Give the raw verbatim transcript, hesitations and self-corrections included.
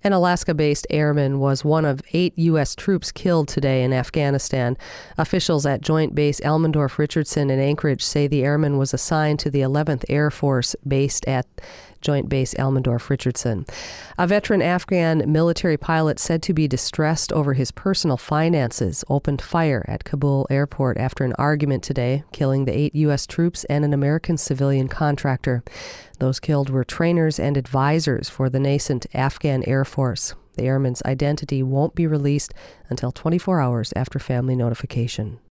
An Alaska-based airman was one of eight U S troops killed today in Afghanistan. Officials at Joint Base Elmendorf-Richardson in Anchorage say the airman was assigned to the eleventh Air Force based at Joint Base Elmendorf-Richardson. A veteran Afghan military pilot said to be distressed over his personal finances opened fire at Kabul airport after an argument today, killing the eight U S troops and an American civilian contractor. Those killed were trainers and advisors for the nascent Afghan Air Force. The airman's identity won't be released until twenty-four hours after family notification.